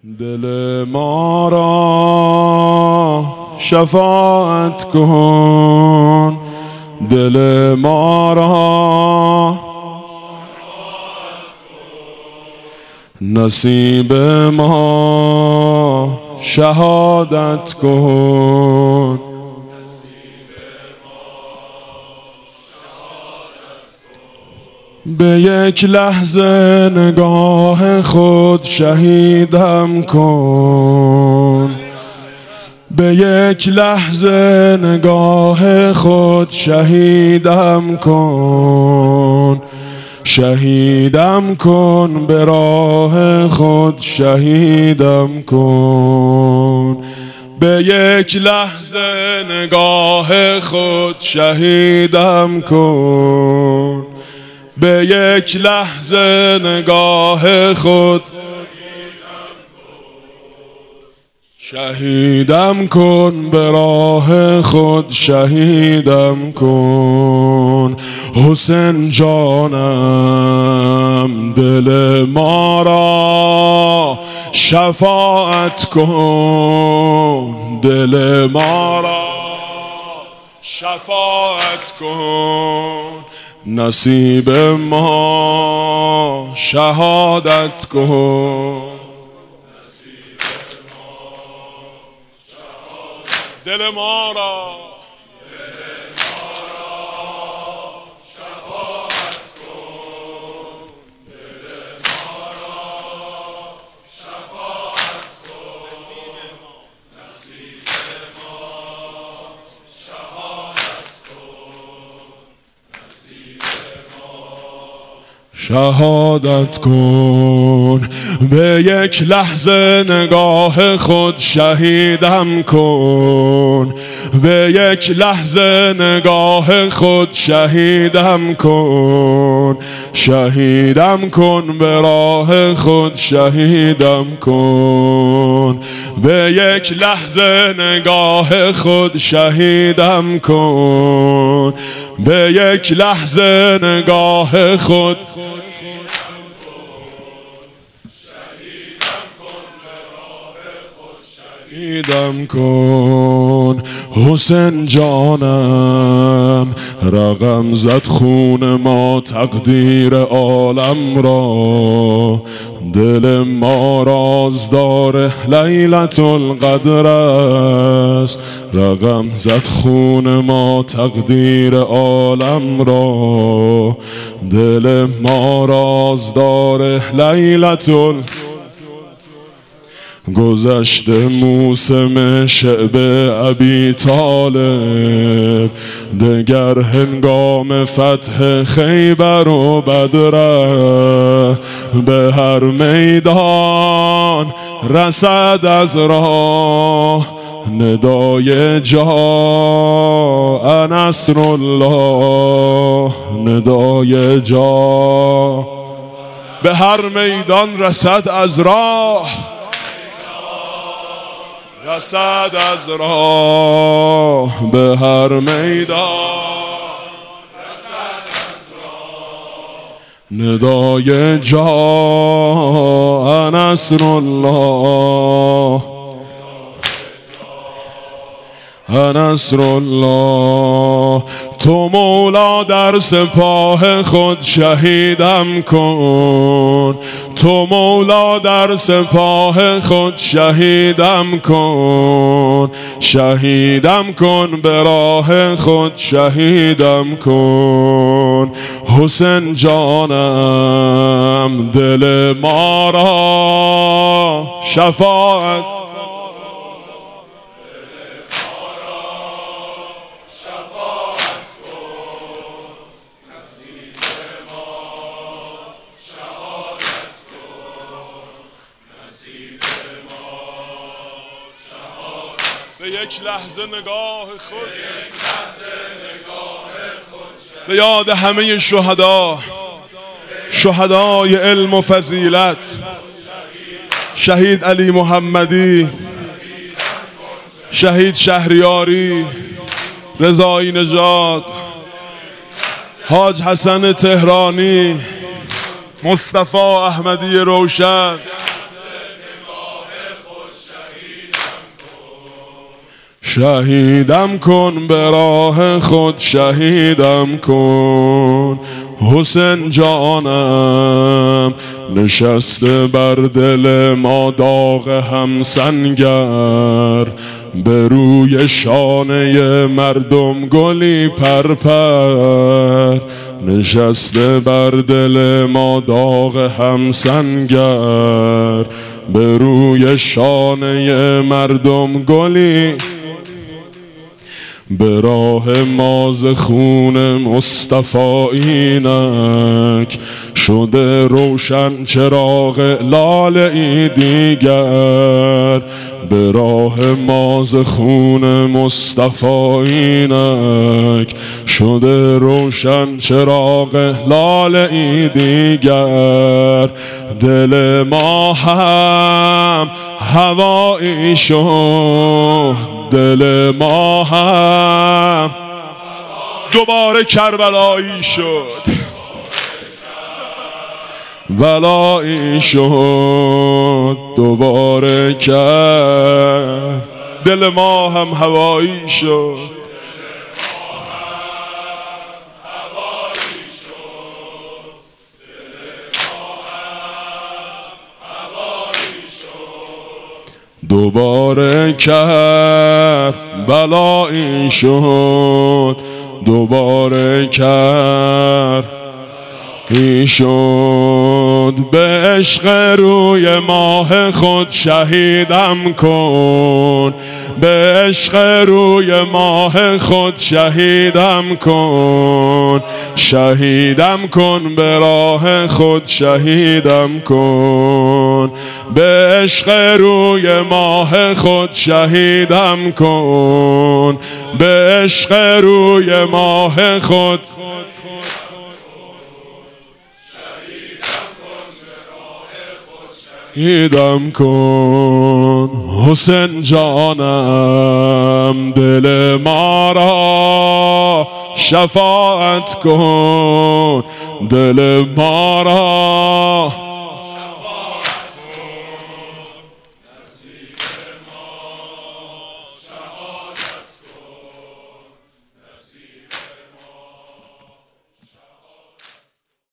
دل ما را شفاعت کن، دل ما را نصیب ما شهادت کن. به یک لحظه نگاه خود شهیدم کن، به یک لحظه نگاه خود شهیدم کن، شهیدم کن به راه خود شهیدم کن. به یک لحظه نگاه خود شهیدم کن، به یک لحظه نگاه خود شهیدم کن، به راه خود شهیدم کن. حسین جانم دل ما را شفاعت کن، دل ما را شفاعت کن، نصیب ما شهادت کن. دل ما را شفاعت کن، دل ما را شفاعت کن، نصیب ما شهادت کن، نصیب ما شهادت کن. به یک لحظه نگاه خود شهیدم کن، به یک لحظه نگاه خود شهیدم کن، شهیدم کن به راه خود شهیدم کن. به یک لحظه نگاه خود شهیدم کن، به یک لحظه نگاه خود شهیدم کن. حسین جانم رقم زد خون ما تقدیر عالم را، دل ما رازدار لیلة القدر است. رقم زد خون ما تقدیر عالم را، دل ما رازدار لیلة القدر. گذشته موسم شعب ابی طالب، دگر هنگام فتح خیبر و بدر. به هر میدان رسد از راه ندای جاء نصر الله، ندای جا. به هر میدان رسد از راه، رسد از راه. به هر میدان رسد از راه ندای جاء نصر الله، نصر الله. تو مولا در سپاه خود شهیدم کن، تو مولا در سپاه خود شهیدم کن، شهیدم کن به راه خود شهیدم کن. حسین جانم دل ما را شفاعت به یک لحظه نگاه خود به یاد همه شهدا، شهدای علم و فضیلت، شهید علی محمدی، شهید شهریاری، رضایی نژاد، حاج حسن تهرانی، مصطفی احمدی روشن، شهیدم کن به راه خود، شهیدم کن حسین جانم. نشسته بر دل ما داغ هم سنگر، به روی شانه مردم گلی پرپر. نشسته بر دل ما داغ هم سنگر، به روی شانه مردم گلی. به راه ماز خون مصطفی اینک، شده روشن چراغ لاله دیگر. به راه ماز خون مصطفی اینک، شده روشن چراغ لاله دیگر. دل ما هم هوایی شد، دل ما هم دوباره کربلایی شد، بلایی شد دوباره کرد. دل ما هم هوایی شد، دوباره کرد بلایی شد، دوباره کرد ای شد. به عشق روی ماه خود شهیدم کن، به عشق روی ماه خود شهیدم کن. شهیدم کن به راه خود، شهیدم کن. به عشق روی ماه خود شهیدم کن، به عشق روی ماه خود. شهیدم کن حسین جانم، دل ما را شفاعت کن، دل ما را